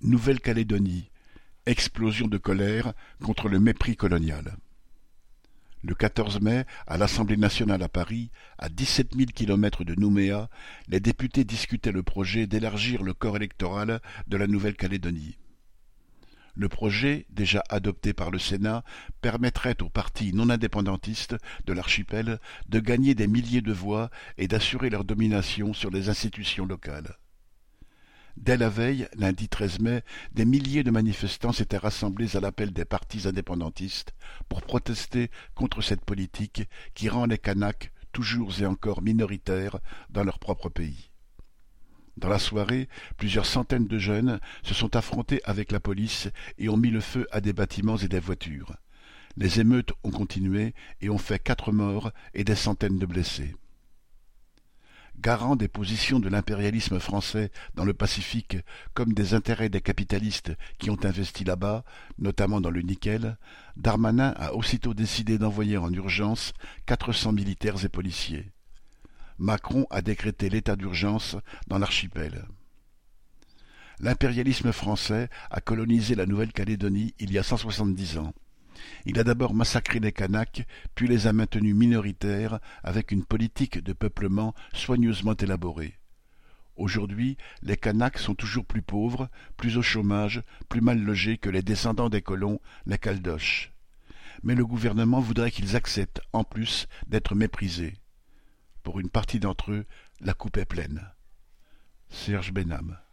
Nouvelle-Calédonie, explosion de colère contre le mépris colonial. Le 14 mai, à l'Assemblée nationale à Paris, à 17 000 kilomètres de Nouméa, les députés discutaient le projet d'élargir le corps électoral de la Nouvelle-Calédonie. Le projet, déjà adopté par le Sénat, permettrait aux partis non-indépendantistes de l'archipel de gagner des milliers de voix et d'assurer leur domination sur les institutions locales. Dès la veille, lundi 13 mai, des milliers de manifestants s'étaient rassemblés à l'appel des partis indépendantistes pour protester contre cette politique qui rend les Kanaks toujours et encore minoritaires dans leur propre pays. Dans la soirée, plusieurs centaines de jeunes se sont affrontés avec la police et ont mis le feu à des bâtiments et des voitures. Les émeutes ont continué et ont fait 4 morts et des centaines de blessés. Garant des positions de l'impérialisme français dans le Pacifique comme des intérêts des capitalistes qui ont investi là-bas, notamment dans le nickel, Darmanin a aussitôt décidé d'envoyer en urgence 400 militaires et policiers. Macron a décrété l'état d'urgence dans l'archipel. L'impérialisme français a colonisé la Nouvelle-Calédonie il y a 170 ans. Il a d'abord massacré les Kanaks, puis les a maintenus minoritaires avec une politique de peuplement soigneusement élaborée. Aujourd'hui, les Kanaks sont toujours plus pauvres, plus au chômage, plus mal logés que les descendants des colons, les Caldoches. Mais le gouvernement voudrait qu'ils acceptent, en plus, d'être méprisés. Pour une partie d'entre eux, la coupe est pleine. Serge Benham.